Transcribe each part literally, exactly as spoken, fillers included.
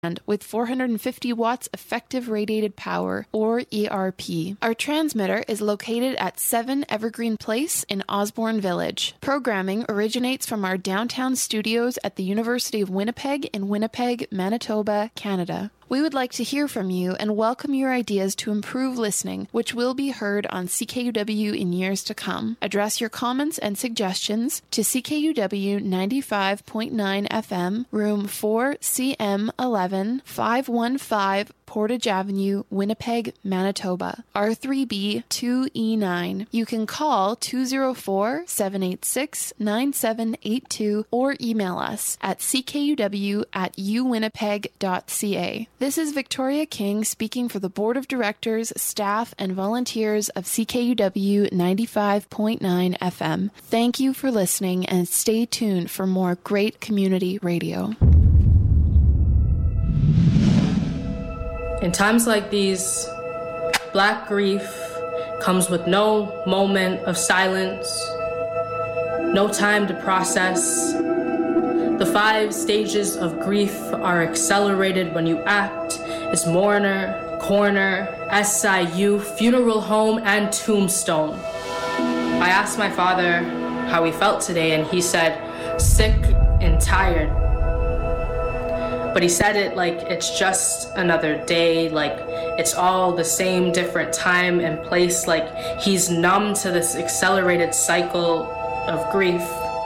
with four hundred fifty watts effective radiated power, or E R P. Our transmitter is located at seven Evergreen Place in Osborne Village. Programming originates from our downtown studios at the University of Winnipeg in Winnipeg, Manitoba, Canada. We would like to hear from you and welcome your ideas to improve listening, which will be heard on C K U W in years to come. Address your comments and suggestions to C K U W ninety-five point nine F M, room four C M eleven, five one five Portage Avenue, Winnipeg, Manitoba, R three B two E nine. You can call two oh four, seven eight six, nine seven eight two or email us at c k u w at u winnipeg dot c a. This is Victoria King speaking for the Board of Directors, staff, and volunteers of C K U W ninety-five point nine F M. Thank you for listening and stay tuned for more great community radio. In times like these, Black grief comes with no moment of silence, no time to process. The five stages of grief are accelerated when you act as mourner, coroner, S I U, funeral home, and tombstone. I asked my father how he felt today, and he said, sick and tired. But he said it like it's just another day, like it's all the same different time and place, like he's numb to this accelerated cycle of grief.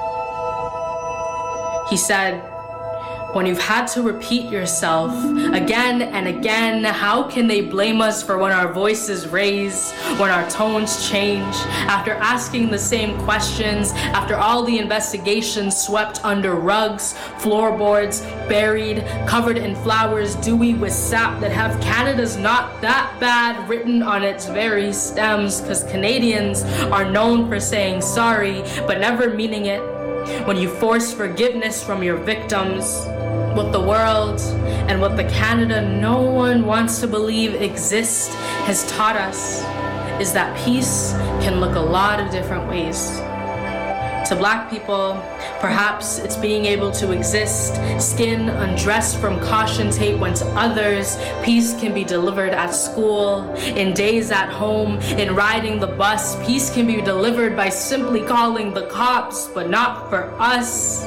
He said, when you've had to repeat yourself again and again, how can they blame us for when our voices raise, when our tones change? After asking the same questions, after all the investigations swept under rugs, floorboards, buried, covered in flowers, dewy with sap that have Canada's not that bad written on its very stems, because Canadians are known for saying sorry, but never meaning it. When you force forgiveness from your victims, what the world and what the Canada no one wants to believe exists has taught us is that peace can look a lot of different ways. To Black people, perhaps it's being able to exist, skin undressed from caution tape, when to others, peace can be delivered at school, in days at home, in riding the bus. Peace can be delivered by simply calling the cops, but not for us.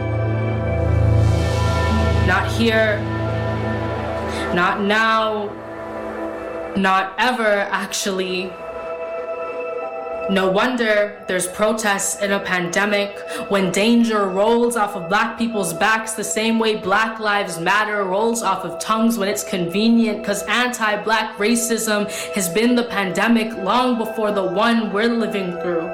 Not here, not now, not ever, actually. No wonder there's protests in a pandemic when danger rolls off of Black people's backs the same way Black Lives Matter rolls off of tongues when it's convenient, because anti-Black racism has been the pandemic long before the one we're living through.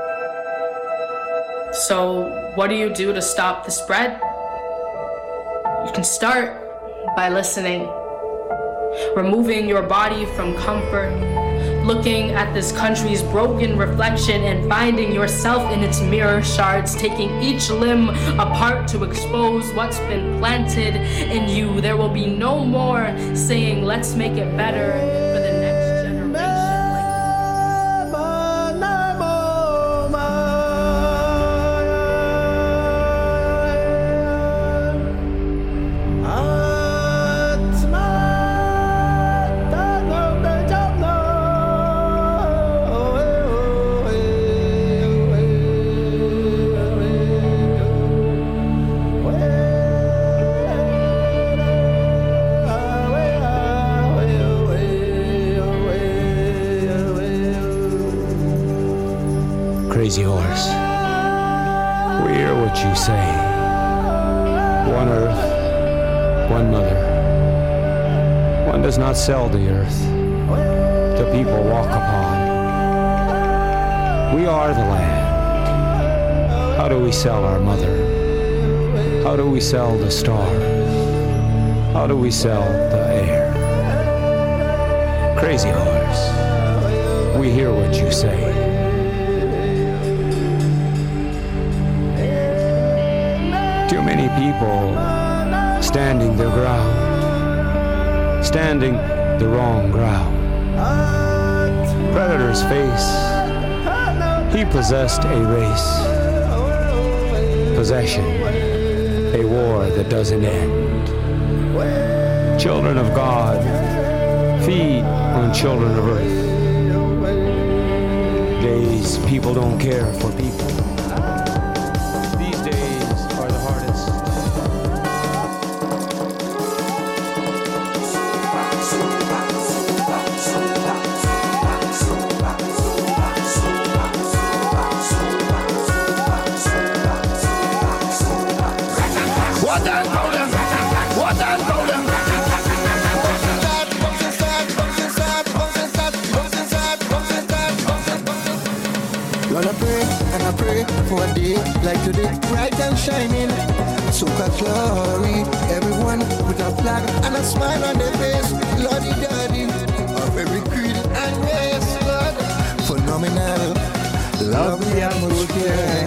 So what do you do to stop the spread? You can start by listening, removing your body from comfort, looking at this country's broken reflection and finding yourself in its mirror shards, taking each limb apart to expose what's been planted in you. There will be no more saying, let's make it better for the next generation. Crazy horse, we hear what you say. One earth, one mother. One does not sell the earth, the people walk upon. We are the land. How do we sell our mother? How do we sell the stars? How do we sell the air? Crazy horse, we hear what you say. Too many people standing their ground, standing the wrong ground. Predator's face, he possessed a race. Possession, a war that doesn't end. Children of God, feed on children of earth. Days people don't care for people. These days are the hardest. What and golden? What and golden? Lord, I pray and I pray for a day like today, bright and shining. Soca glory, everyone with a flag and a smile on their face. Lordy daddy, of every creed and race, Lord. Phenomenal, lovely atmosphere.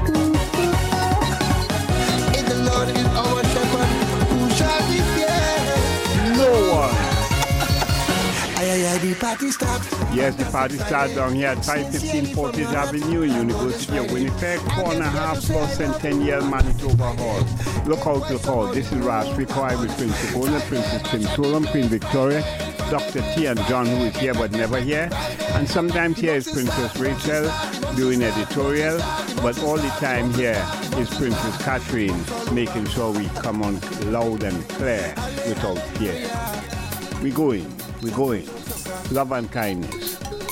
If the Lord is our shepherd, who shall be feared? No one. Aye, aye, aye, the party starts. Yes, the party starts down here at five fifteen Fortis Avenue, University of Winnipeg, corner half plus Centennial Manitoba Hall. Look out, look out. This is Ras Rikoi with Princess Ona, Princess Pinturum, Queen Victoria, Doctor T and John, who is here but never here. And sometimes here is Princess Rachel doing editorial, but all the time here is Princess Catherine making sure we come on loud and clear without fear. We going, we going. Love and kindness.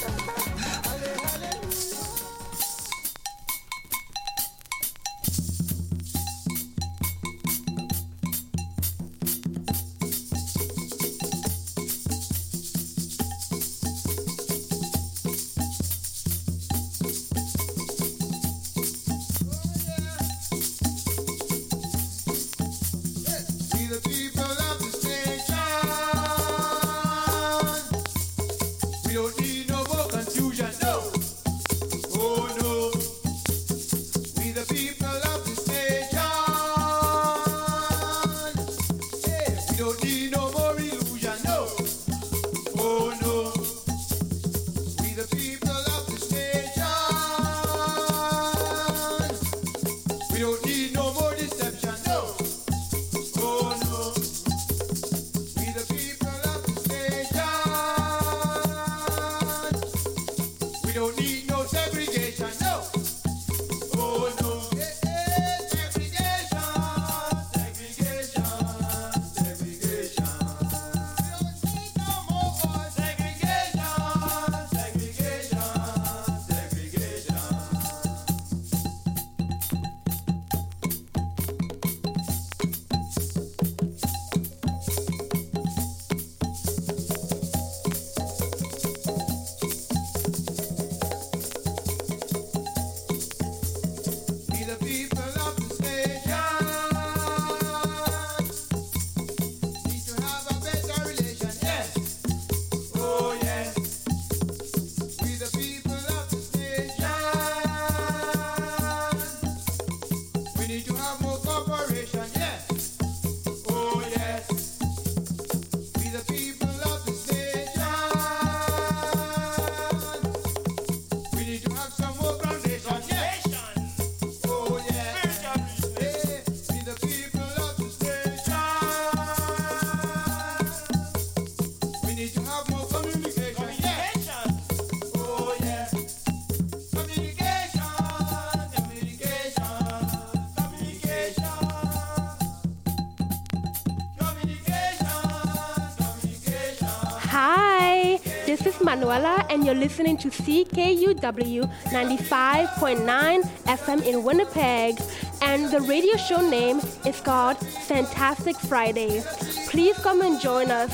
Manuela, and you're listening to C K U W ninety-five point nine F M in Winnipeg, and the radio show name is called Fantastic Friday. Please come and join us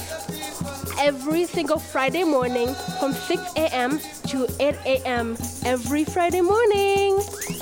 every single Friday morning from six a.m. to eight a.m. every Friday morning.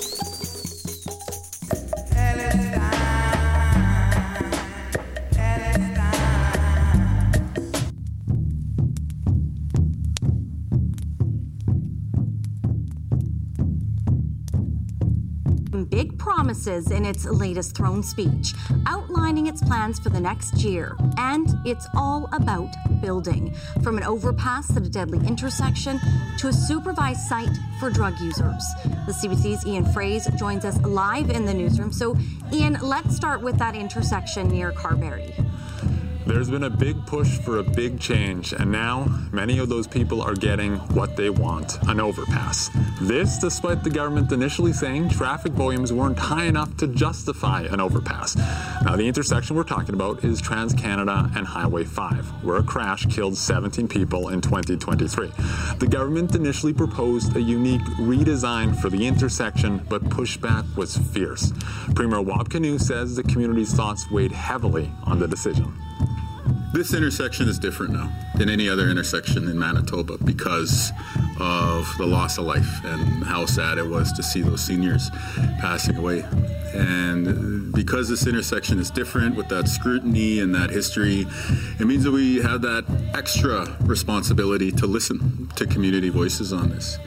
Big promises in its latest throne speech, outlining its plans for the next year. And it's all about building. From an overpass at a deadly intersection to a supervised site for drug users. The C B C's Ian Fraze joins us live in the newsroom. So, Ian, let's start with that intersection near Carberry. There's been a big push for a big change, and now many of those people are getting what they want, an overpass. This despite the government initially saying traffic volumes weren't high enough to justify an overpass. Now, the intersection we're talking about is Trans-Canada and Highway five, where a crash killed seventeen people in twenty twenty-three. The government initially proposed a unique redesign for the intersection, but pushback was fierce. Premier Wab Kinew says the community's thoughts weighed heavily on the decision. This intersection is different now than any other intersection in Manitoba because of the loss of life and how sad it was to see those seniors passing away. And because this intersection is different with that scrutiny and that history, it means that we have that extra responsibility to listen to community voices on this.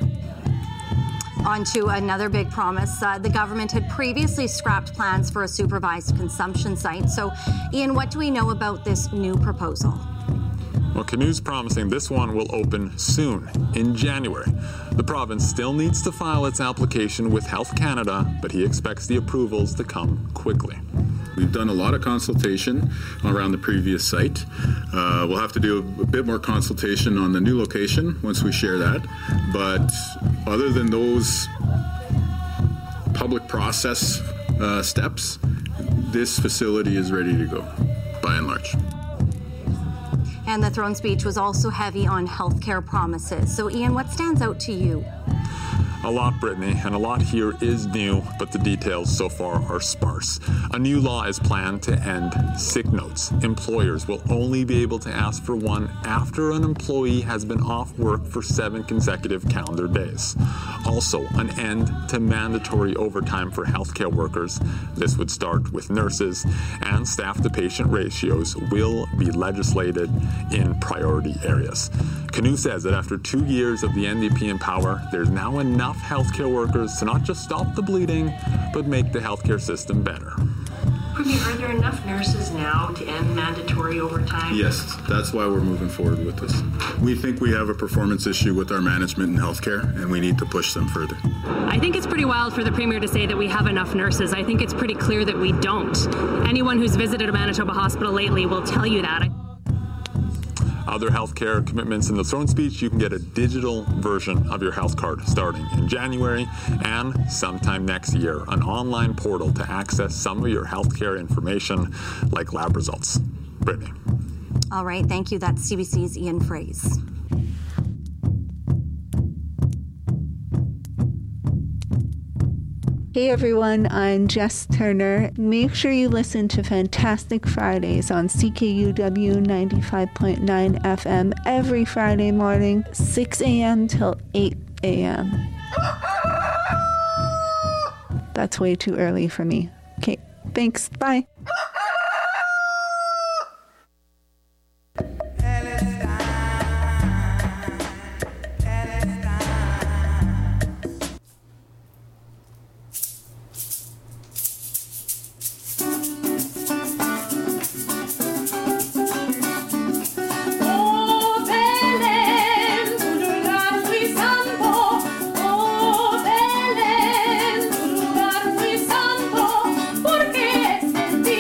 On to another big promise. Uh, the government had previously scrapped plans for a supervised consumption site. So, Ian, what do we know about this new proposal? Well, Kinew's promising this one will open soon, in January. The province still needs to file its application with Health Canada, but he expects the approvals to come quickly. We've done a lot of consultation around the previous site. Uh, we'll have to do a, a bit more consultation on the new location once we share that. But other than those public process uh, steps, this facility is ready to go, by and large. And the throne speech was also heavy on healthcare promises. So, Ian, what stands out to you? A lot, Brittany, and a lot here is new, but the details so far are sparse. A new law is planned to end sick notes. Employers will only be able to ask for one after an employee has been off work for seven consecutive calendar days. Also, an end to mandatory overtime for healthcare workers. This would start with nurses, and staff-to-patient ratios will be legislated in priority areas. Kinew says that after two years of the N D P in power, there's now enough healthcare workers to not just stop the bleeding, but make the healthcare system better. Premier, are there enough nurses now to end mandatory overtime? Yes, that's why we're moving forward with this. We think we have a performance issue with our management in healthcare, and we need to push them further. I think it's pretty wild for the Premier to say that we have enough nurses. I think it's pretty clear that we don't. Anyone who's visited a Manitoba hospital lately will tell you that. Other healthcare commitments in the throne speech, you can get a digital version of your health card starting in January, and sometime next year, an online portal to access some of your healthcare information like lab results. Brittany. All right, thank you. That's C B C's Ian Fraze. Hey everyone, I'm Jess Turner. Make sure you listen to Fantastic Fridays on C K U W ninety-five point nine F M every Friday morning, six a.m. till eight a.m. That's way too early for me. Okay, thanks. Bye. Porque sentir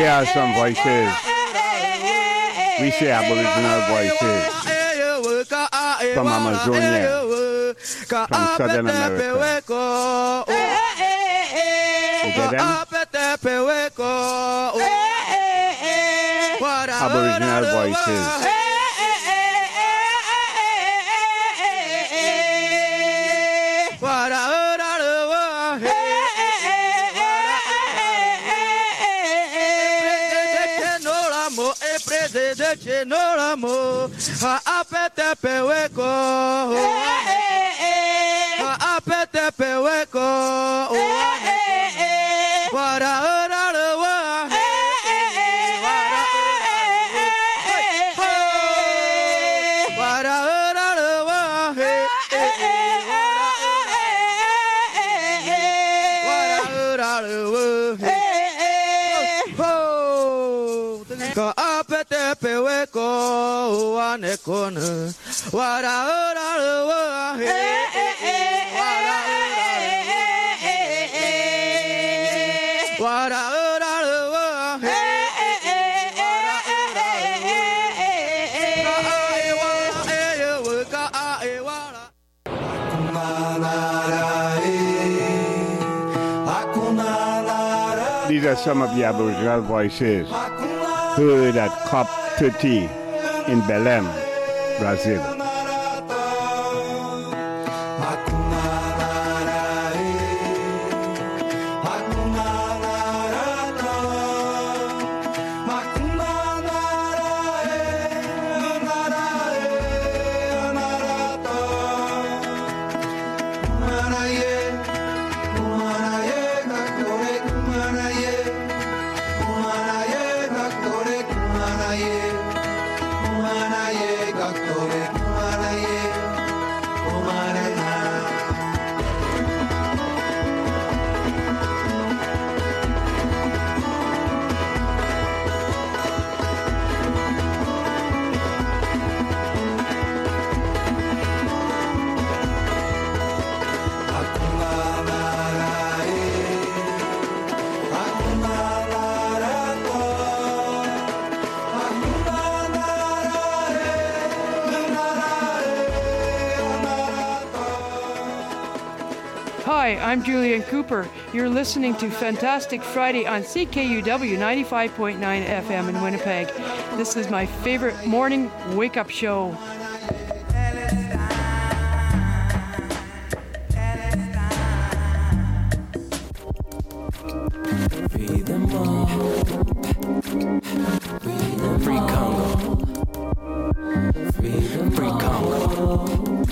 are some voices. We say Aboriginal voices from Amazonia, from Southern America. You get them? Aboriginal voices. Ha apete peweko, ha apete peweko, wara ora wa, wara ora wa, wara ora wa, ka apete peweko. Ane kona, wara ora wa, wara ora, wara ora wa, These are some of the Aboriginal voices heard at COP thirty. In Belém, Brazil. Hi, I'm Julian Cooper. You're listening to Fantastic Friday on C K U W ninety-five point nine F M in Winnipeg. This is my favorite morning wake-up show. Free Congo. Free Congo.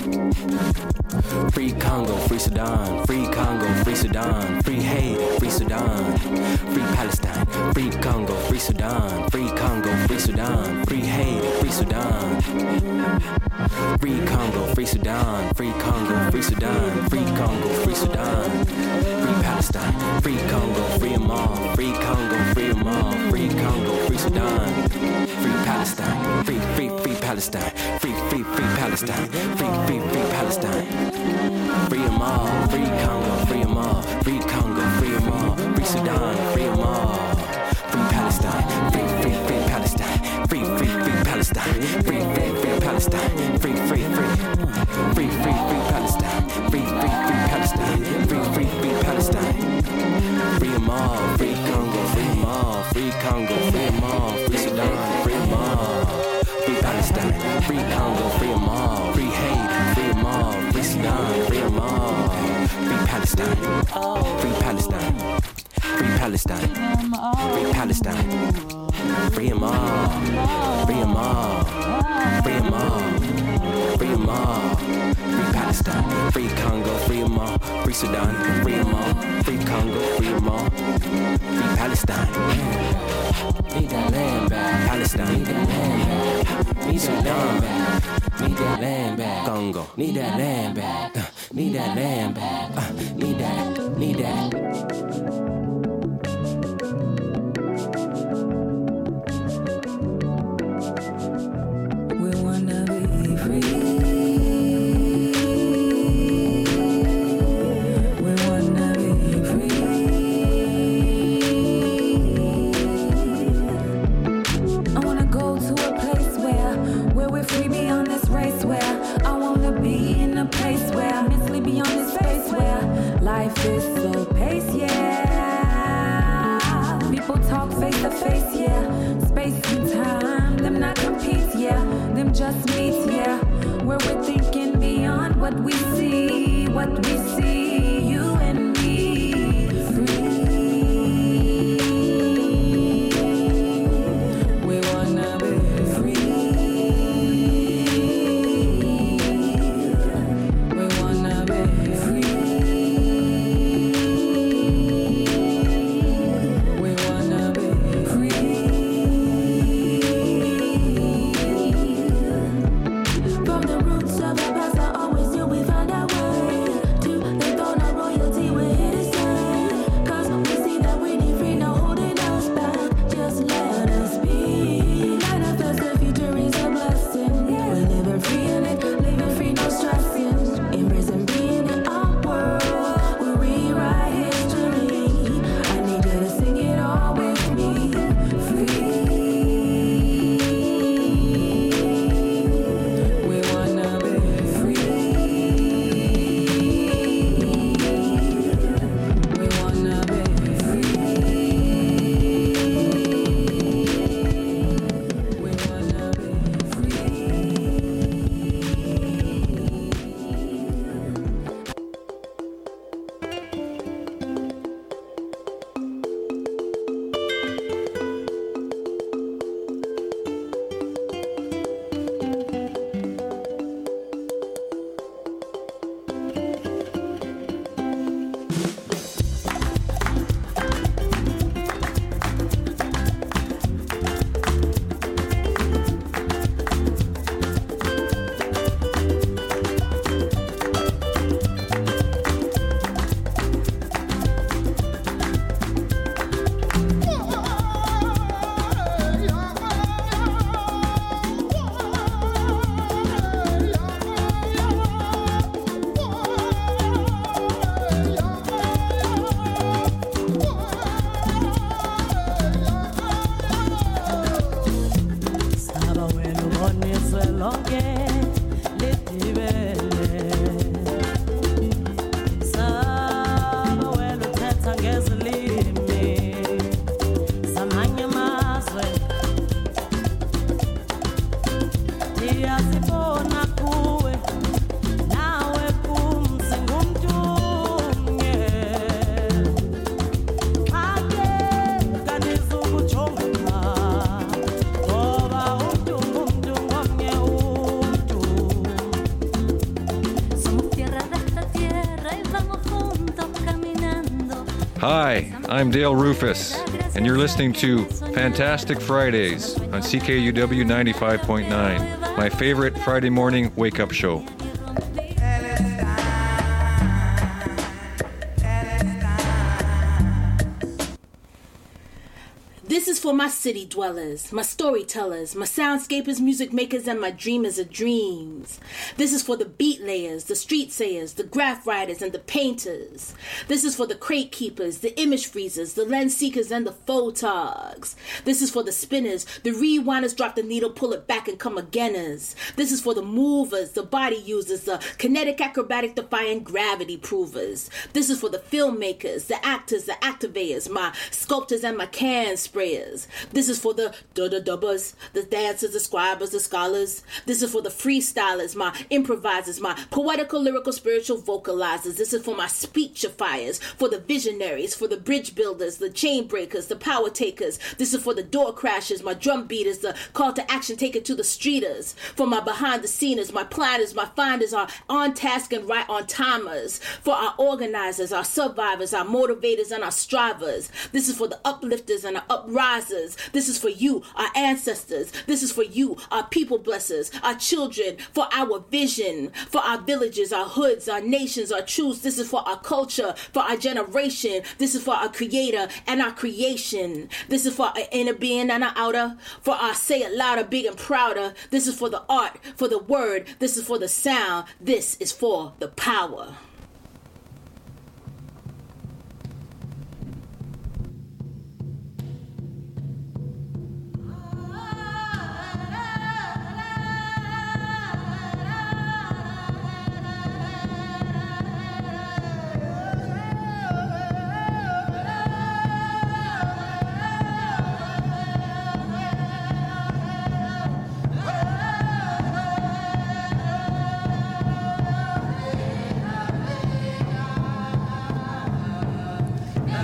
Free Congo, free Sudan, free Congo, free Sudan, free Haiti, free Sudan, free Palestine, free Congo, free Sudan, free Congo, free Sudan, free Haiti, free Sudan, free Congo, free Sudan, free Congo, free Sudan, free Congo, free Sudan, free Palestine, free Congo, free them all, free Congo, free them all, free Congo, free Sudan, free Palestine, free, free, free Palestine, free, free, free Palestine, free, free, free Palestine. Free them all, free Congo, free them all, free Congo, free them all, free Sudan, free them all, free Palestine, free, free, free Palestine, free, free, free Palestine, free, free, free Palestine, free, free, free, free, free, free Palestine, free, free, free Palestine, free, free, free Palestine, free them all, free Congo, free them all, free Congo, free them all, free Sudan, free them all, free Palestine, free Congo, free them all, free Haiti, free them all, free Sudan, free them all, free Palestine, free Palestine, free Palestine, free Palestine, free them all, free them all, free them all, free them all, free Palestine, free Congo, free them all, free Sudan, free them all, free Congo, free them all, free Palestine. Need that land back, Palestine. Need that land back, need that land back, need that land back, Congo. Need that land back, uh, need that land back, uh, need that, need that. life is a pace, yeah. People talk face to face, yeah. Space and time, them not compete, yeah. Them just meet, yeah. Where we're thinking beyond what we see, what we see, you and me, free. We wanna be free. We wanna be free. We wanna be free. From the roots of the past, I always knew we found our way to the throne of royalty. We're here to stay, 'cause we see that we need free, no holding us back. Just let us be. Manifest the future is a blessing. We're living free in it, living free, no stressing. Embracing being in our world, we rewrite history. I need you to sing it all with me. Free. We wanna be free. We wanna be free. We wanna be free. Saba wenu boniswe lonke lidibele. Saba wenu thetha ngezilimi zamanye amazwe. Iyasibona kuwe nawe kumzi ngumntunye. Ake kanizukujonga ngoba umntu ngumntu ngomnye umntu. Somos tierra de esta tierra y vamos juntos caminando. Hi, I'm Dale Rufus, and you're listening to Fantastic Fridays on C K U W ninety-five point nine, my favorite Friday morning wake-up show. This is for my city dwellers, my storytellers, my soundscapers, music makers, and my dreamers of dreams. This is for the beat layers, the street sayers, the graph writers, and the painters. This is for the crate keepers, the image freezers, the lens seekers, and the photogs. This is for the spinners, the rewinders, drop the needle, pull it back, and come againers. This is for the movers, the body users, the kinetic acrobatic defying gravity provers. This is for the filmmakers, the actors, the activators, my sculptors, and my can sprayers. This is for the da-da-dubbers, the dancers, the scribers, the scholars. This is for the freestylers, my improvisers, my poetical, lyrical, spiritual vocalizers. This is for my speechifiers, for the visionaries, for the bridge builders, the chain breakers, the power takers. This is for the door crashers, my drum beaters, the call to action taken to the streeters. For my behind the sceners, my planners, my finders, our on task and right on timers. For our organizers, our survivors, our motivators, and our strivers. This is for the uplifters and our uprisers. This is for you, our ancestors. This is for you, our people blessers, our children, for our vision, for our villages, our hoods, our nations, our truths. This is for our culture, for our generation. This is for our creator and our creation. This is for our inner being and our outer, for our say it louder, big and prouder. This is for the art, for the word. This is for the sound. This is for the power.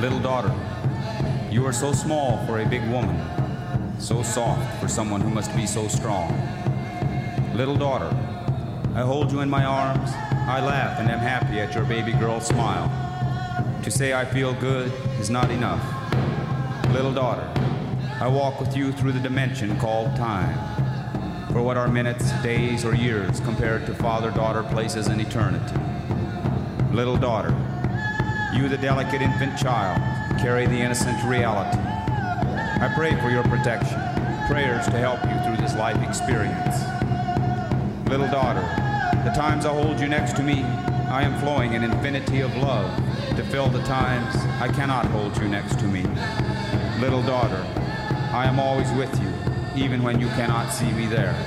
Little daughter, you are so small for a big woman, so soft for someone who must be so strong. Little daughter, I hold you in my arms, I laugh and am happy at your baby girl smile. To say I feel good is not enough. Little daughter, I walk with you through the dimension called time. For what are minutes, days, or years compared to father-daughter places in eternity? Little daughter, you the delicate infant child, carry the innocent reality. I pray for your protection, prayers to help you through this life experience. Little daughter, the times I hold you next to me, I am flowing an infinity of love to fill the times I cannot hold you next to me. Little daughter, I am always with you, even when you cannot see me there.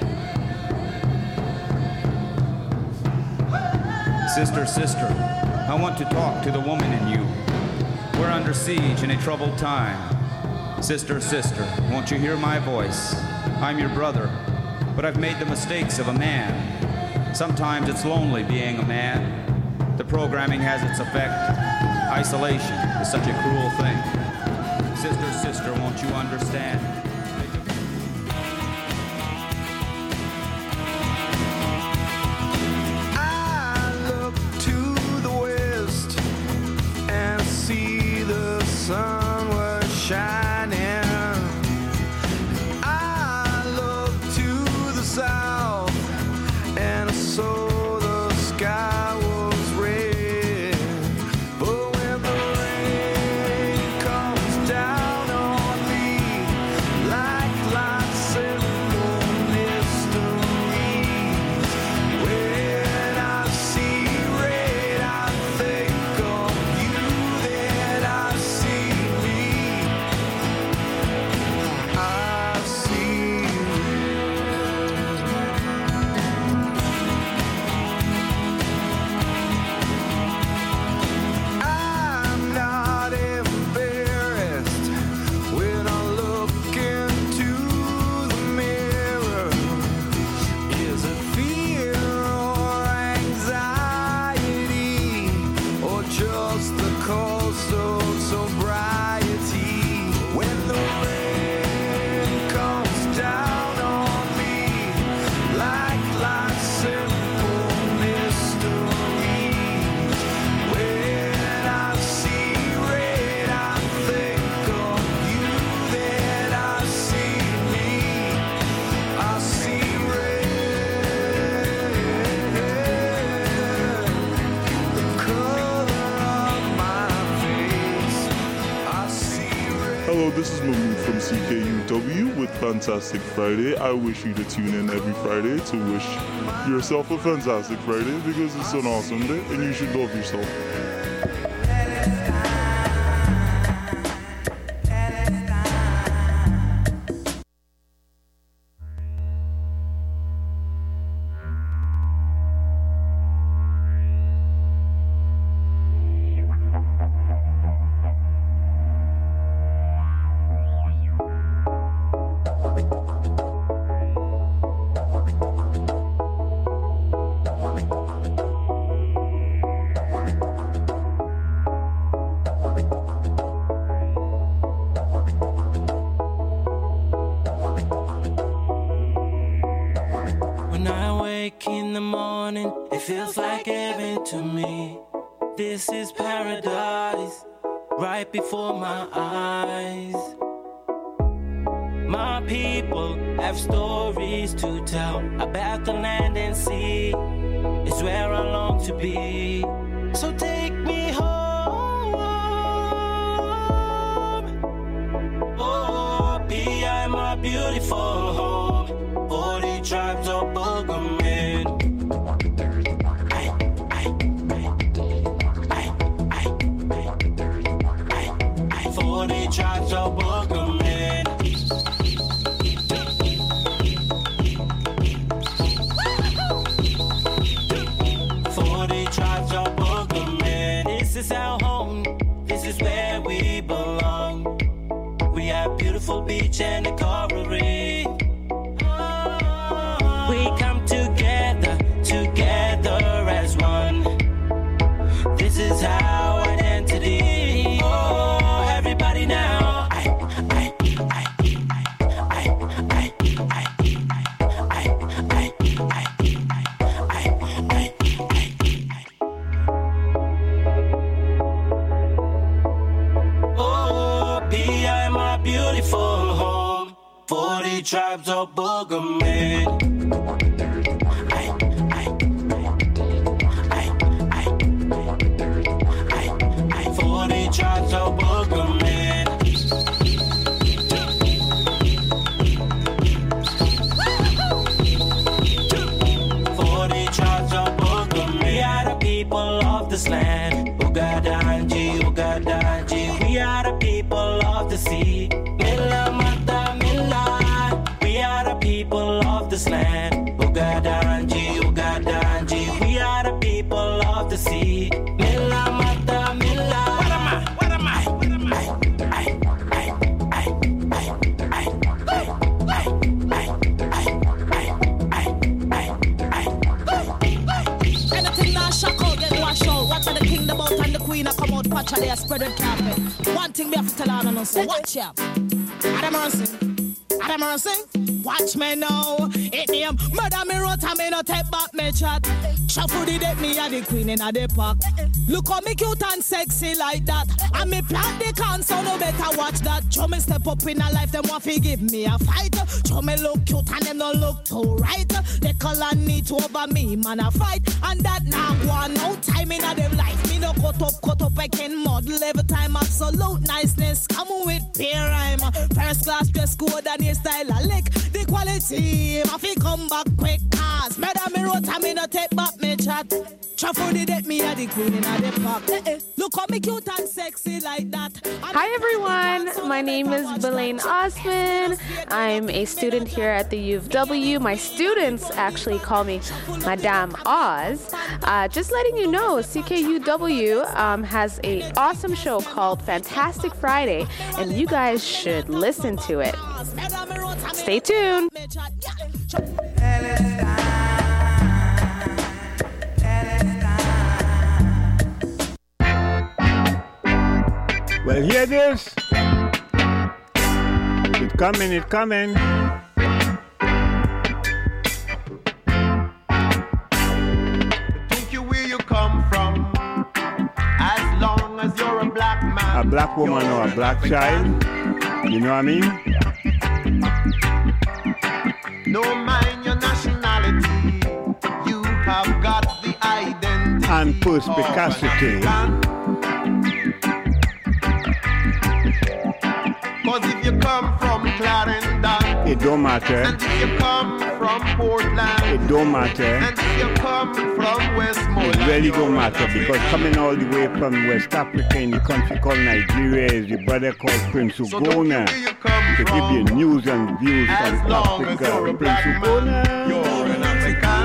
Sister, sister, I want to talk to the woman in you. We're under siege in a troubled time. Sister, sister, won't you hear my voice? I'm your brother, but I've made the mistakes of a man. Sometimes it's lonely being a man. The programming has its effect. Isolation is such a cruel thing. Sister, sister, won't you understand? I look to the west and see the sun was shining. I look to the south and I saw the sky was red. But when the rain comes down on me like lights and mysteries, when I see red, I think of you, then I see me. I see I'm not embarrassed when I look into the mirror. Is it fear or anxiety or just the cost of sobriety? When the rain comes down on me like life's simple mysteries, when I see red, I think of you, then I see me. I see red, the color of my face. I see red. Hello, this is Mahmood from C K U W with Fantastic Friday. I wish you to tune in every Friday to wish yourself a fantastic Friday because it's an awesome day and you should love yourself. When I wake in the morning, it feels like heaven to me. This is paradise, right before my eyes. My people have stories to tell about the land and sea. It's where I long to be. So take me home. Oh, be I my beautiful home. Forty tribes of Boogerman. Forty tribes of Boogerman. Forty tribes of Boogerman. This is our home. This is where we belong. We have beautiful beach and a coral reef. We come together, together as one. This is our identity. Oh. forty tribes of boogermen. forty tribes of boogermen. forty tribes of boogermen. We are the people of this land. Ugadanji, Ugadanji. We are the people of the sea. Milla Mata Milla. We are the people of this land. Ugadanji, Ugadanji. We are the people of the sea. Milla Mata Milla. Watch the kingdom out and the queen a come out, patch they a spread the carpet. One thing me have to tell on us, so watch ya. Adam Mercy, Adam Mercy, watch me now. It name murder me wrote and me no take back me chat. Shuffle the deck, me a the queen in a the park. Look how me cute and sexy like that. And me plant the can, so no better watch that. Show me step up in a life, them want to give me a fight. Show me look cute and them no look too right. They color need to over me, man a fight. And that now one no time in a them life. Me no cut up, cut up, I can model every time. Absolute niceness, come with peer rhyme. First class dress code and your style a lick. The quality, I feel come back quick. Cause murder me wrote and me no take back me chat. Shuffle the deck, me a the queen in a the park. Eh, eh. Look how me cute and sexy like that. Hi everyone, my name is Belaine Osman. I'm a student here at the U of W. My students actually call me Madame Oz. Uh, just letting you know, C K U W um, has a awesome show called Fantastic Friday, and you guys should listen to it. Stay tuned. Well, hear this. It's coming, it's coming. Think you where you come from, as long as you're a black man. A black woman or a black child. You know what I mean? No mind your nationality, you have got the identity and perspicacity. Cause if you come from Clarendon, it don't matter. And if you come from Portland, it don't matter. And if you come from Westmoreland, it really don't matter, because coming all the way from West Africa in the country called Nigeria is the brother called Prince Ugona, to give you news and views as from long Africa. As you're a Prince Ugona, you're an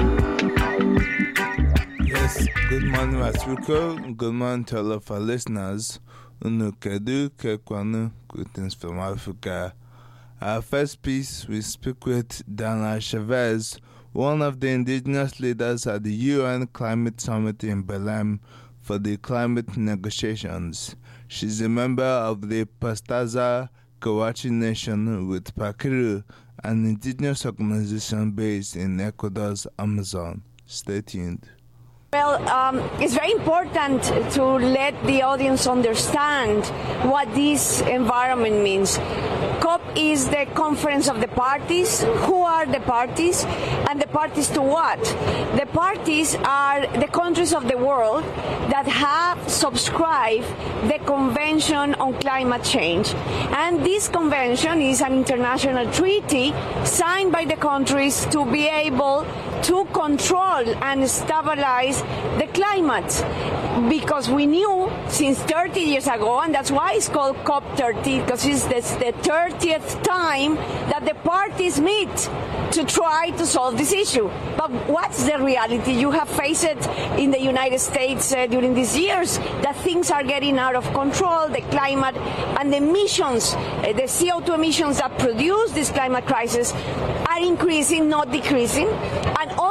African. Yes, good morning, Africa. Good morning to all of our listeners. Unukedu Kekwanu, greetings from Africa. Our first piece, we speak with Dana Chavez, one of the indigenous leaders at the U N Climate Summit in Belém for the climate negotiations. She's a member of the Pastaza Kawachi Nation with Pakiru, an indigenous organization based in Ecuador's Amazon. Stay tuned. Well, um, it's very important to let the audience understand what this environment means. COP is the conference of the parties. Who are the parties? And the parties to what? The parties are the countries of the world that have subscribed the Convention on Climate Change. And this convention is an international treaty signed by the countries to be able to control and stabilize the climate, because we knew since thirty years ago, and that's why it's called COP thirty, because it's the thirtieth time that the parties meet to try to solve this issue. But what's the reality? You have faced it in the United States uh, during these years, that things are getting out of control, the climate and the emissions, uh, the C O two emissions that produce this climate crisis are increasing, not decreasing. And all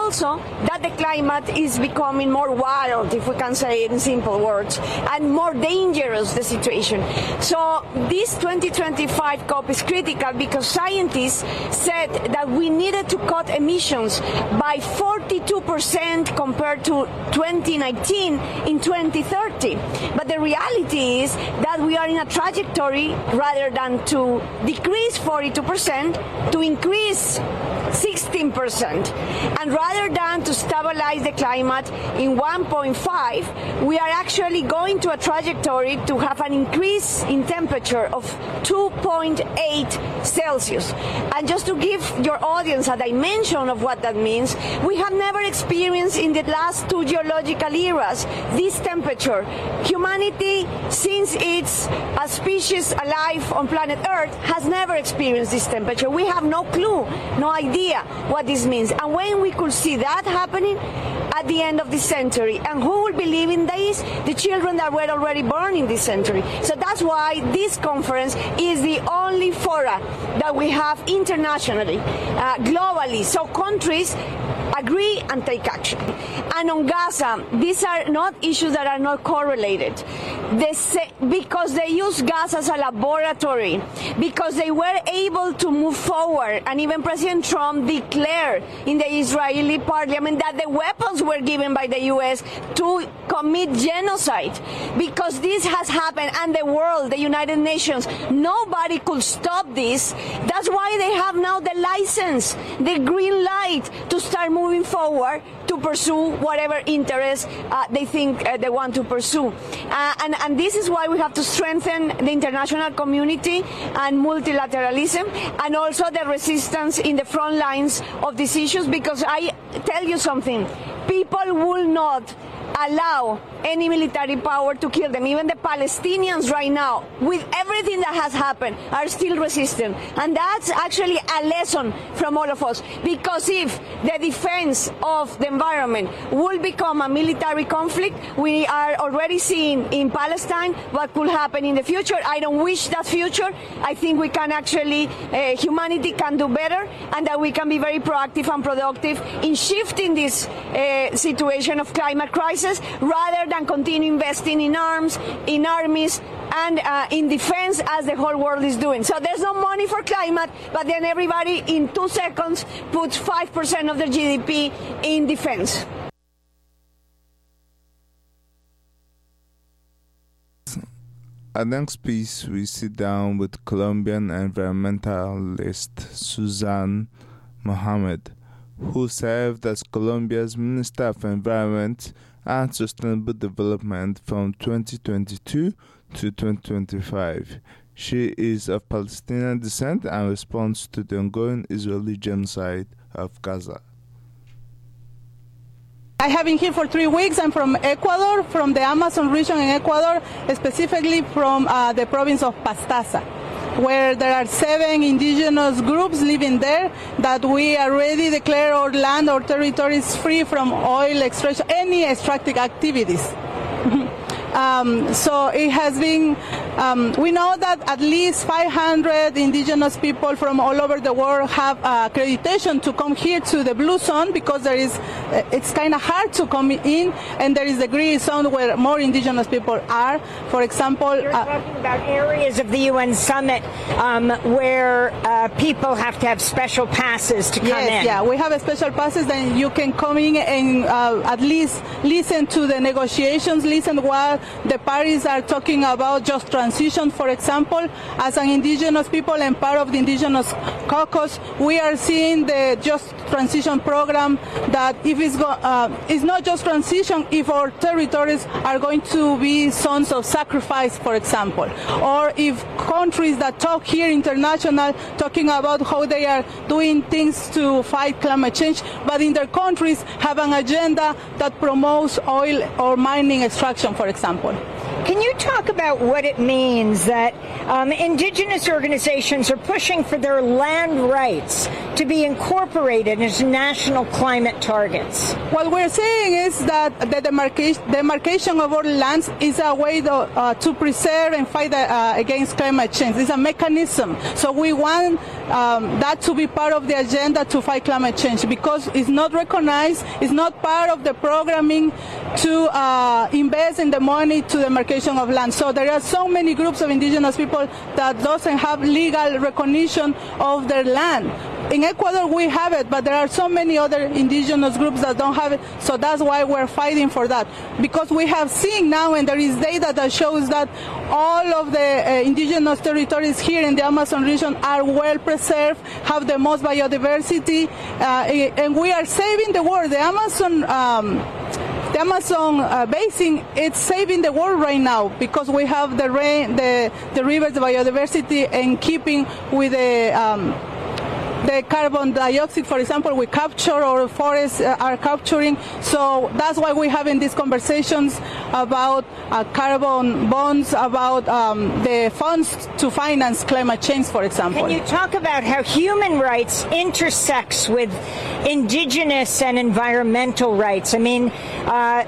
also that the climate is becoming more wild, if we can say it in simple words, and more dangerous, the situation. So this twenty twenty-five COP is critical because scientists said that we needed to cut emissions by forty-two percent compared to twenty nineteen in twenty thirty. But the reality is that we are in a trajectory, rather than to decrease forty-two percent, to increase sixteen percent. And rather than to stabilize the climate in one point five, we are actually going to a trajectory to have an increase in temperature of two point eight Celsius. And just to give your audience a dimension of what that means, we have never experienced in the last two geological eras this temperature. Humanity, since it's a species alive on planet Earth, has never experienced this temperature. We have no clue, no idea what this means. And when we could see that happening at the end of this century, and who will believe in this? The children that were already born in this century. So that's why this conference is the only fora that we have internationally, uh, globally. So countries agree and take action. And on Gaza, these are not issues that are not correlated. They say, because they use Gaza as a laboratory, because they were able to move forward, and even President Trump declared in the Israeli parliament that the weapons were given by the U S to commit genocide. Because this has happened, and the world, the United Nations, nobody could stop this. That's why they have now the license, the green light to start moving forward to pursue whatever interest uh, they think uh, they want to pursue. Uh, and, and this is why we have to strengthen the international community and multilateralism, and also the resistance in the front lines of these issues, because I tell you something, people will not allow any military power to kill them. Even the Palestinians right now, with everything that has happened, are still resistant. And that's actually a lesson from all of us. Because if the defense of the environment will become a military conflict, we are already seeing in Palestine what could happen in the future. I don't wish that future. I think we can actually, uh, humanity can do better, and that we can be very proactive and productive in shifting this uh, situation of climate crisis, rather than continue investing in arms, in armies, and uh, in defense, as the whole world is doing. So there's no money for climate, but then everybody in two seconds puts five percent of their G D P in defense. Our next piece, we sit down with Colombian environmentalist Suzanne Mohammed, who served as Colombia's Minister of Environment and Sustainable Development from twenty twenty-two to twenty twenty-five. She is of Palestinian descent and responds to the ongoing Israeli genocide of Gaza. I have been here for three weeks. I'm from Ecuador, from the Amazon region in Ecuador, specifically from uh, the province of Pastaza, where there are seven indigenous groups living there that we already declare our land or territories free from oil extraction, any extractive activities. Um, so it has been, um, we know that at least five hundred indigenous people from all over the world have uh, accreditation to come here to the blue zone, because there is, it's kind of hard to come in, and there is the green zone where more indigenous people are. For example, you're uh, talking about areas of the U N summit um, where uh, people have to have special passes to come yes, in. Yeah, we have a special passes, then you can come in and uh, at least listen to the negotiations, listen while the parties are talking about just transition. For example, as an indigenous people and part of the indigenous caucus, we are seeing the just transition program that if it's, go, uh, it's not just transition, if our territories are going to be zones of sacrifice, for example, or if countries that talk here international talking about how they are doing things to fight climate change, but in their countries have an agenda that promotes oil or mining extraction, for example. Can you talk about what it means means that um, indigenous organizations are pushing for their land rights to be incorporated into national climate targets. What we're saying is that the demarcation, demarcation of our lands is a way to, uh, to preserve and fight uh, against climate change. It's a mechanism. So we want um, that to be part of the agenda to fight climate change, because it's not recognized, it's not part of the programming to uh, invest in the money to demarcation of land. So there are so many groups of indigenous people that doesn't have legal recognition of their land. In Ecuador we have it, but there are so many other indigenous groups that don't have it, so that's why we're fighting for that. Because we have seen now, and there is data that shows that all of the uh, indigenous territories here in the Amazon region are well preserved, have the most biodiversity, uh, and we are saving the world. The Amazon um, The Amazon uh, basin, it's saving the world right now, because we have the rain, the, the rivers, the biodiversity, and keeping with the um, the carbon dioxide, for example, we capture, or forests uh, are capturing. So that's why we're having these conversations about uh, carbon bonds, about um, the funds to finance climate change, for example. Can you talk about how human rights intersects with indigenous and environmental rights? I mean, uh,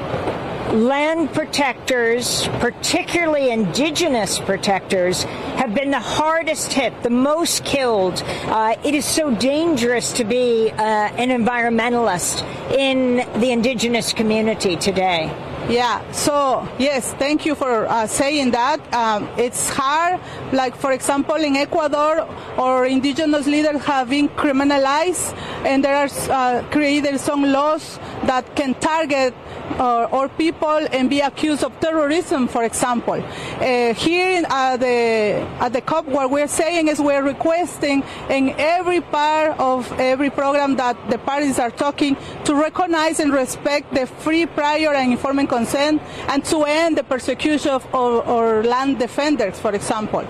land protectors, particularly indigenous protectors, have been the hardest hit, the most killed. Uh, it is so dangerous to be uh, an environmentalist in the indigenous community today. Yeah, so yes, thank you for uh, saying that. Um, it's hard, like for example in Ecuador, our indigenous leaders have been criminalized, and there are uh, created some laws that can target uh, our people and be accused of terrorism, for example. Uh, here in, uh, the, at the COP, what we're saying is we're requesting in every part of every program that the parties are talking to recognize and respect the free, prior, and informed consent, and to end the persecution of our, our land defenders, for example.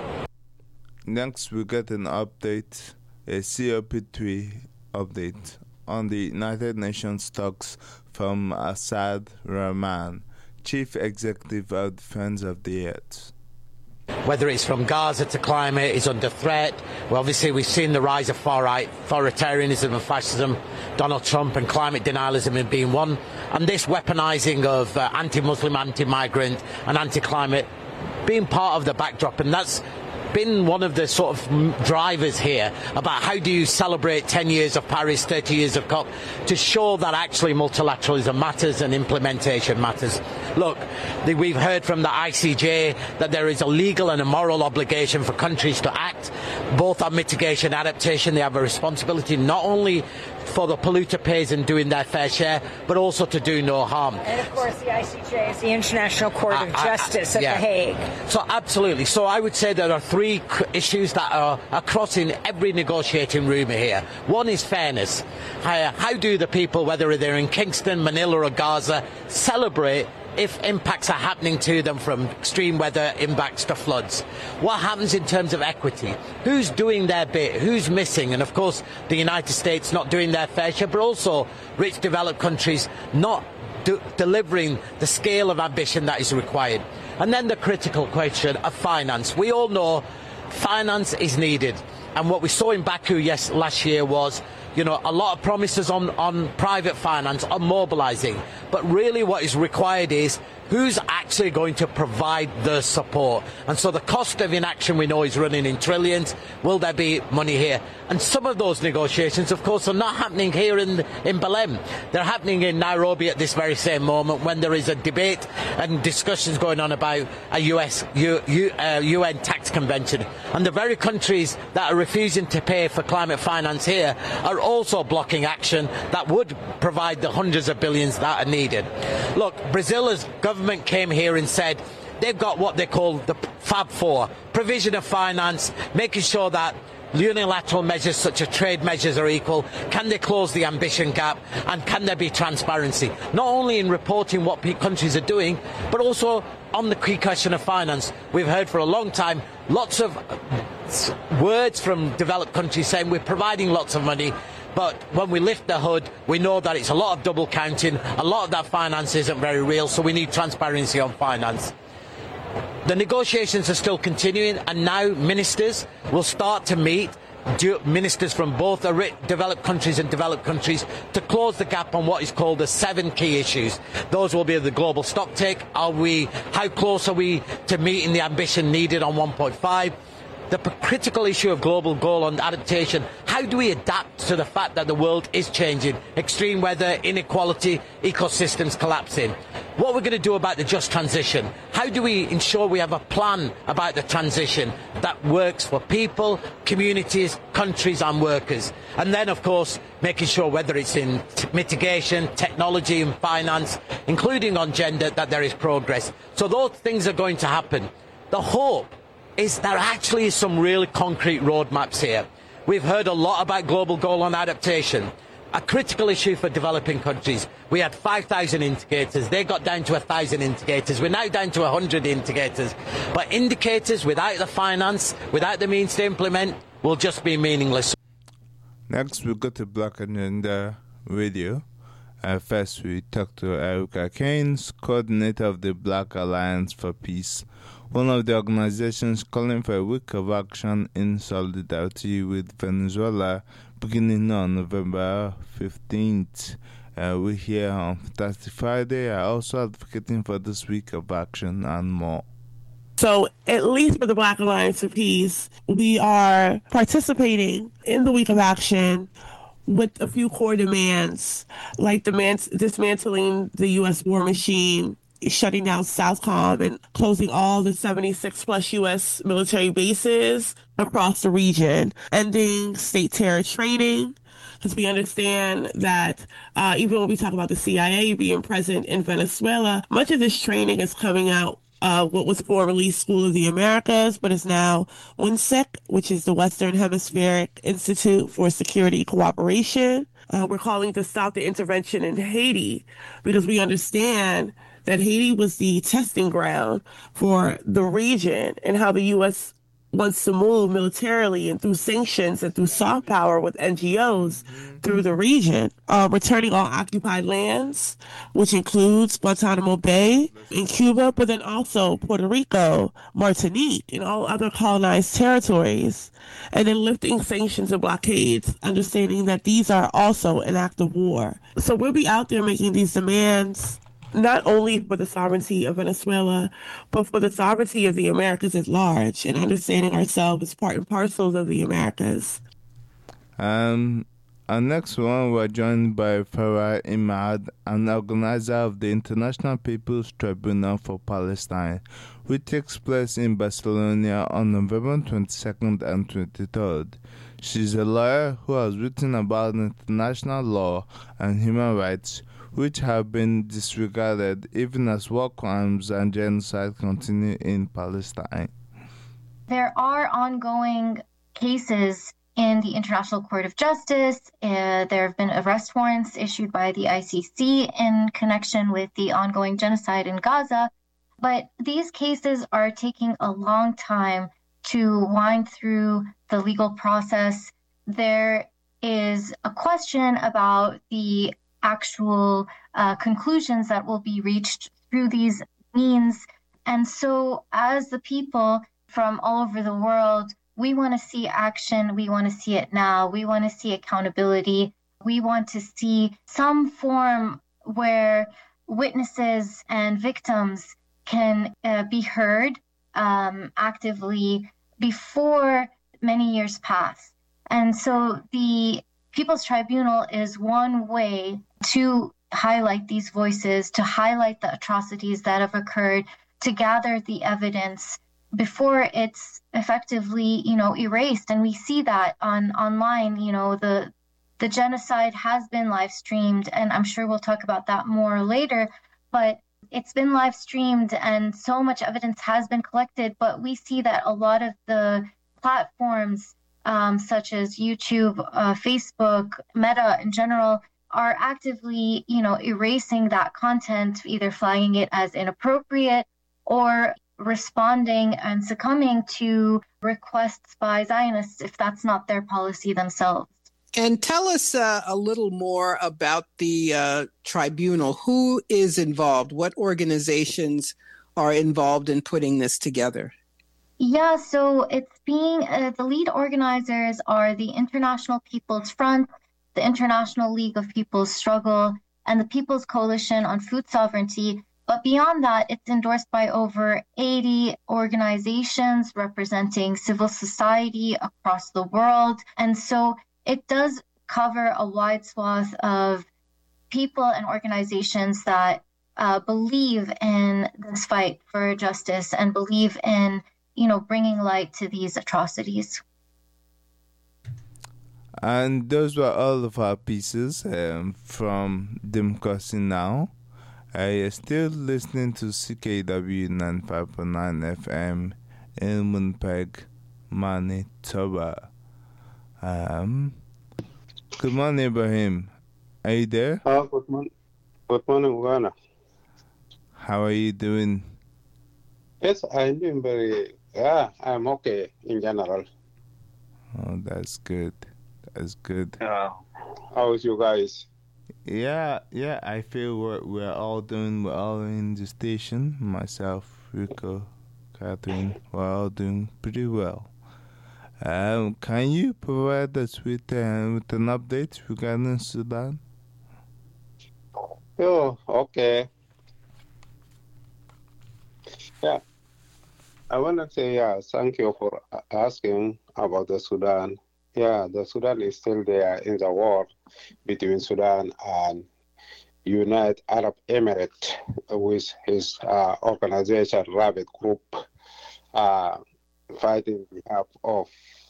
Next, we get an update, a C O P three update on the United Nations talks from Assad Rahman, Chief Executive of Friends of the Earth. Whether it's from Gaza to climate is under threat. Well, obviously, we've seen the rise of far-right authoritarianism and fascism, Donald Trump and climate denialism being one, and this weaponizing of uh, anti-Muslim, anti-migrant and anti-climate being part of the backdrop, and that's been one of the sort of drivers here about how do you celebrate ten years of Paris, thirty years of COP, to show that actually multilateralism matters and implementation matters. Look, the, we've heard from the I C J that there is a legal and a moral obligation for countries to act, both on mitigation and adaptation. They have a responsibility not only for the polluter pays and doing their fair share, but also to do no harm. And of course the I C J is the International Court of uh, Justice uh, uh, at yeah. The Hague. So absolutely. So I would say there are three issues that are, are crossing every negotiating room here. One is fairness. How, how do the people, whether they're in Kingston, Manila or Gaza, celebrate if impacts are happening to them, from extreme weather impacts to floods? What happens in terms of equity? Who's doing their bit? Who's missing? And of course the United States not doing their fair share, but also rich developed countries not do, delivering the scale of ambition that is required. And then the critical question of finance. We all know finance is needed, and what we saw in Baku yes, last year was you know, a lot of promises on, on private finance, on mobilising. But really what is required is who's actually going to provide the support. And so the cost of inaction we know is running in trillions. Will there be money here? And some of those negotiations, of course, are not happening here in, in Belém. They're happening in Nairobi at this very same moment, when there is a debate and discussions going on about a U S U, U, uh, U N tax convention. And the very countries that are refusing to pay for climate finance here are also blocking action that would provide the hundreds of billions that are needed. Look, Brazil's government came here and said they've got what they call the Fab Four, provision of finance, making sure that unilateral measures such as trade measures are equal. Can they close the ambition gap, and can there be transparency, not only in reporting what countries are doing, but also on the key question of finance? We've heard for a long time lots of words from developed countries saying we're providing lots of money, but when we lift the hood, we know that it's a lot of double counting, a lot of that finance isn't very real, so we need transparency on finance. The negotiations are still continuing, and now ministers will start to meet, do, ministers from both the ri- developed countries and developed countries, to close the gap on what is called the seven key issues. Those will be the global stocktake. Are we, how close are we to meeting the ambition needed on one point five? The p- critical issue of global goal on adaptation. How do we adapt to the fact that the world is changing? Extreme weather, inequality, ecosystems collapsing. What we're going to do about the just transition. How do we ensure we have a plan about the transition that works for people, communities, countries and workers? And then, of course, making sure whether it's in t- mitigation, technology and finance, including on gender, that there is progress. So those things are going to happen. The hope is there actually is some really concrete roadmaps here. We've heard a lot about global goal on adaptation, a critical issue for developing countries. We had five thousand indicators. They got down to one thousand indicators. We're now down to one hundred indicators. But indicators without the finance, without the means to implement, will just be meaningless. Next, we go to Black Agenda Radio. Uh, first, we talk to Erica Keynes, coordinator of the Black Alliance for Peace, one of the organizations calling for a week of action in solidarity with Venezuela beginning on November fifteenth. Uh, we here on Fantastic Friday are also advocating for this week of action and more. So, at least for the Black Alliance for Peace, we are participating in the week of action with a few core demands, like demands dismantling the U S war machine, shutting down Southcom, and closing all the seventy-six plus U S military bases across the region, ending state terror training, because we understand that uh, even when we talk about the C I A being present in Venezuela, much of this training is coming out Uh, what was formerly School of the Americas, but is now W N S E C, which is the Western Hemispheric Institute for Security Cooperation. Uh, we're calling to stop the intervention in Haiti because we understand that Haiti was the testing ground for the region and how the U S wants to move militarily and through sanctions and through soft power with N G Os through the region, uh, returning all occupied lands, which includes Guantanamo Bay in Cuba, but then also Puerto Rico, Martinique, and all other colonized territories, and then lifting sanctions and blockades, understanding that these are also an act of war. So we'll be out there making these demands, not only for the sovereignty of Venezuela, but for the sovereignty of the Americas at large, and understanding ourselves as part and parcels of the Americas. Um, our next one, we're joined by Farah Imad, an organizer of the International People's Tribunal for Palestine, which takes place in Barcelona on November twenty-second and twenty-third. She's a lawyer who has written about international law and human rights, which have been disregarded even as war crimes and genocide continue in Palestine. There are ongoing cases in the International Court of Justice. Uh, there have been arrest warrants issued by the I C C in connection with the ongoing genocide in Gaza. But these cases are taking a long time to wind through the legal process. There is a question about the actual uh, conclusions that will be reached through these means. And so as the people from all over the world, we want to see action. We want to see it now. We want to see accountability. We want to see some form where witnesses and victims can uh, be heard um, actively before many years pass. And so the People's Tribunal is one way to highlight these voices, to highlight the atrocities that have occurred, to gather the evidence before it's effectively, you know, erased. And we see that on online, you know, the the genocide has been live streamed, and I'm sure we'll talk about that more later, but it's been live streamed and so much evidence has been collected. But we see that a lot of the platforms um, such as YouTube, uh, Facebook, Meta in general, are actively, you know, erasing that content, either flagging it as inappropriate or responding and succumbing to requests by Zionists if that's not their policy themselves. And tell us uh, a little more about the uh, tribunal. Who is involved? What organizations are involved in putting this together? Yeah, so it's being, uh, the lead organizers are the International People's Front, the International League of People's Struggle, and the People's Coalition on Food Sovereignty. But beyond that, it's endorsed by over eighty organizations representing civil society across the world. And so it does cover a wide swath of people and organizations that uh, believe in this fight for justice and believe in, you know, bringing light to these atrocities. And those were all of our pieces um, from Democracy Now! I am still listening to C K W ninety-five point nine F M in Winnipeg, Manitoba. Um, good morning, Ibrahim. Are you there? Uh, good morning. Good morning, Ghana. How are you doing? Yes, I'm doing very, yeah, I'm okay in general. Oh, that's good. That's good. Yeah. How's you guys? Yeah, yeah, I feel we're, we're all doing, we're all in the station. Myself, Rico, Catherine, we're all doing pretty well. Um, can you provide us with, uh, with an update regarding Sudan? Oh, okay. Yeah. I want to say, yeah, thank you for asking about the Sudan. Yeah, the Sudan is still there in the war between Sudan and United Arab Emirates with his uh, organization, Rabit Group, uh, fighting behalf of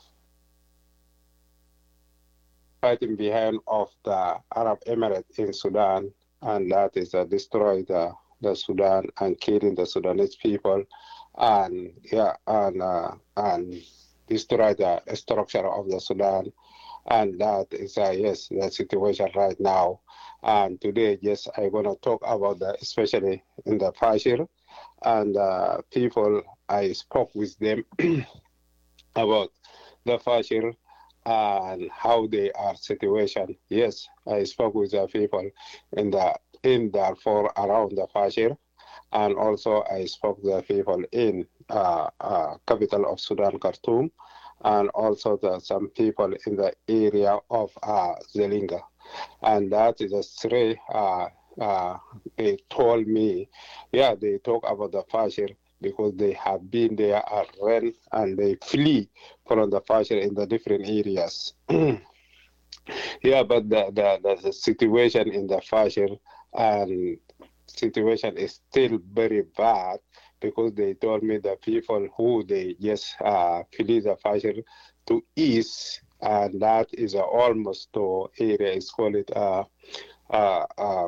fighting behind of the Arab Emirates in Sudan, and that is uh, destroy the, the Sudan and killing the Sudanese people, and yeah, and uh, and destroy the structure of the Sudan. And that is, uh, yes, the situation right now. And today, yes, I'm going to talk about that, especially in the Fashir. And uh, people, I spoke with them about the Fashir and how they are situation. Yes, I spoke with the people in the in Darfur around the Fashir. And also I spoke to the people in uh, uh, capital of Sudan, Khartoum, and also the, some people in the area of uh, Zelinga. And that is a three, uh, uh, they told me, yeah, they talk about the Fashir because they have been there and ran and they flee from the Fashir in the different areas. Yeah, but the, the, the situation in the Fashir and situation is still very bad because they told me the people who they just uh, flee the Fashir to east, and that is uh, almost to area, is called it uh, uh, uh,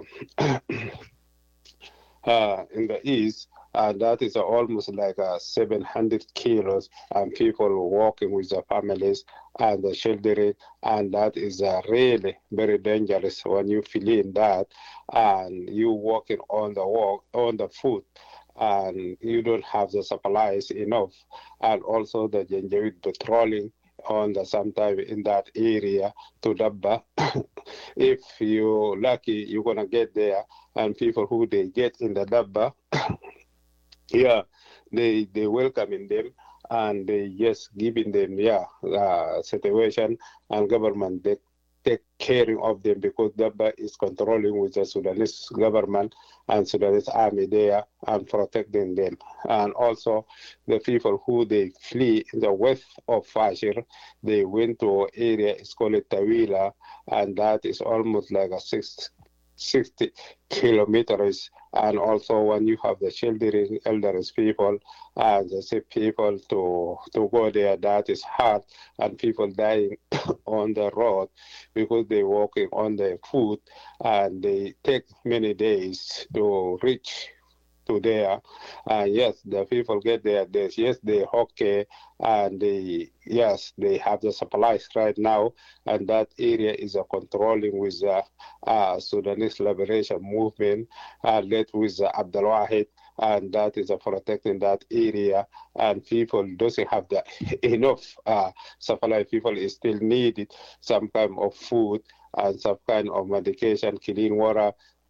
uh, in the east, and that is uh, almost like uh, seven hundred kilos, and people walking with their families and the children, and that is uh, really very dangerous when you feel in that, and you walking on the walk on the foot, and you don't have the supplies enough, and also the Janjaweed patrolling on the sometime in that area to Dabba. If you're lucky, you're gonna get there, and people who they get in the Dabba, yeah, they they welcoming them and they just giving them yeah uh, situation, and government they take care of them because Dabba is controlling with the Sudanese government and Sudanese army there and protecting them. And also the people who they flee in the west of Fashir, they went to an area, it's called Tawila, and that is almost like a six, sixty kilometers. And also when you have the children, elders people, and the sick people to to go there, that is hard, and people dying on the road because they walking on their foot, and they take many days to reach to there. And yes, the people get there. There's, yes, they okay, and they yes they have the supplies right now, and that area is a controlling with the uh, Sudanese Liberation Movement, uh, led with uh, Abdel Wahid, and that is uh, protecting that area. And people doesn't have the enough uh, supply. People is still needed some kind of food and some kind of medication, clean water.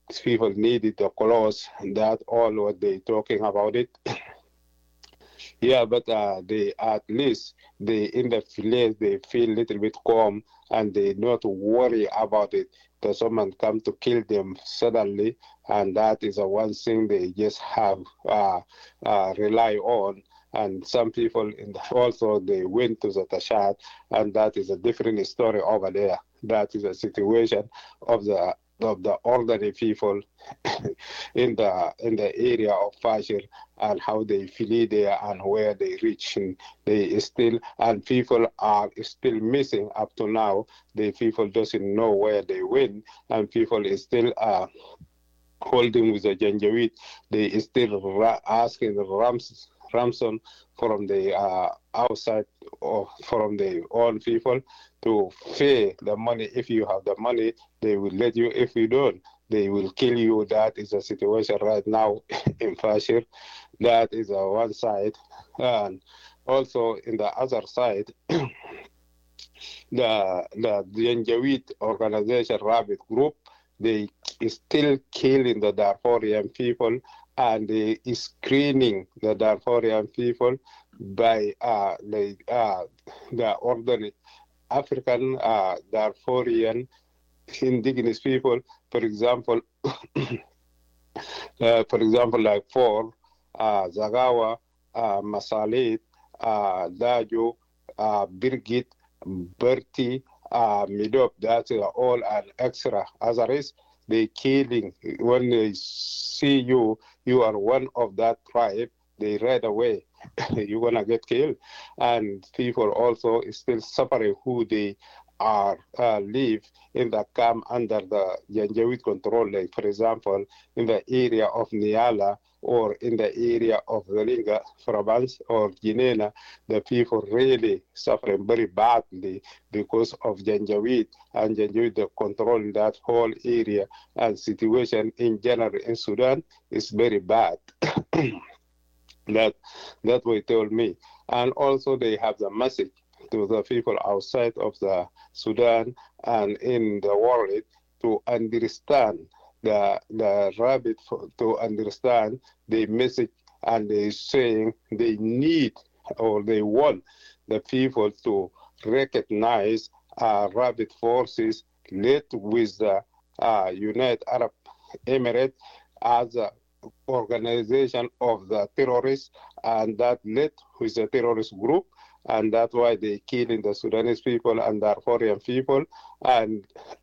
people needed the clothes, and that all what they talking about it. Yeah, but uh, they at least they in the village they feel a little bit calm and they not worry about it. That someone come to kill them suddenly, and that is the one thing they just have uh, uh, rely on. And some people in the, also they went to the Tashat, and that is a different story over there. That is a situation of the of the ordinary people in the in the area of Fashir, and how they flee there and where they reach. And they still and people are still missing up to now. The people doesn't know where they went, and people is still uh, holding with the Janjaweed. They still ra- asking the rams. ransom from the uh, outside or from the own people to pay the money. If you have the money, they will let you. If you don't, they will kill you. That is the situation right now in Fashir. That is uh, one side. And also in the other side, the the Janjaweed organization, Rabbit Group, they still killing the Darfurian people, and they is screening the Darfurian people by uh, the, uh, the ordinary African uh, Darfurian indigenous people. For example, uh, for example, like for uh, Zagawa, uh, Masalit, uh, Dajo, uh, Birgit, Berti, uh, Midop, that's uh, all an extra. As a result, they killing. When they see you, you are one of that tribe, they right away, you're going to get killed. And people also is still suffering who they are uh, live in the camp under the Janjaweed control. Like, for example, in the area of Niala or in the area of Galinga, Provence or Guinea, the people really suffering very badly because of Janjaweed, and Janjaweed the control that whole area, and situation in general in Sudan is very bad. that that way told me. And also they have the message to the people outside of the Sudan and in the world to understand the the rabbit to understand the message, and they saying they need or they want the people to recognize uh, rabbit forces led with the uh, United Arab Emirates as a organization of the terrorists, and that led with the terrorist group, and that's why they killing the Sudanese people and the Darfurian people. And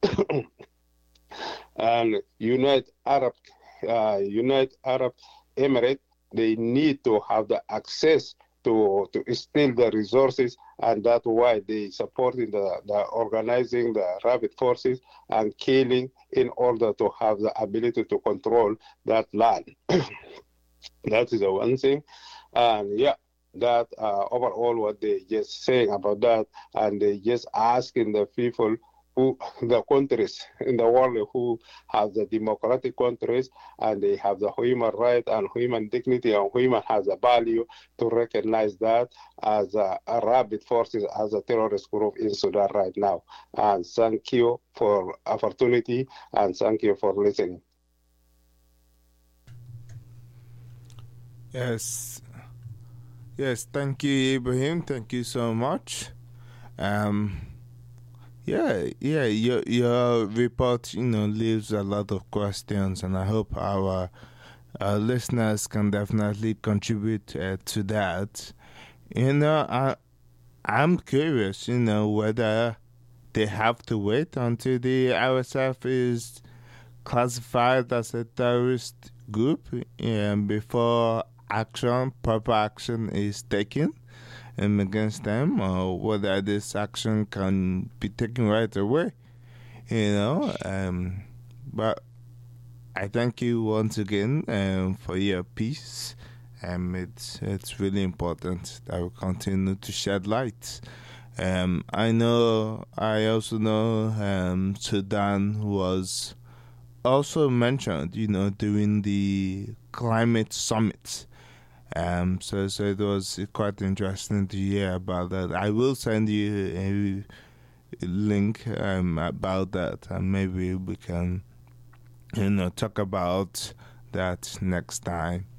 and United Arab uh, United Arab Emirates, they need to have the access to to steal the resources, and that's why they supporting the, the organizing the rabbit forces and killing in order to have the ability to control that land. That is the one thing. And yeah, that uh, overall what they just saying about that, and they just asking the people who the countries in the world who have the democratic countries, and they have the human right and human dignity, and human has a value to recognize that as a, a rabbit forces as a terrorist group in Sudan right now. And thank you for opportunity, and thank you for listening. Yes. Yes, thank you, Ibrahim. Thank you so much. Um, yeah, yeah, your your report, you know, leaves a lot of questions, and I hope our, our listeners can definitely contribute uh, to that. You know, I I'm curious, you know, whether they have to wait until the R S F is classified as a terrorist group um, before action, proper action is taken um, against them, or whether this action can be taken right away, you know. Um, but I thank you once again um, for your piece. Um, it's it's really important that we continue to shed light. Um, I know, I also know um, Sudan was also mentioned, you know, during the climate summit. Um, so, so it was quite interesting to hear about that. I will send you a link um, about that, and maybe we can you know, talk about that next time.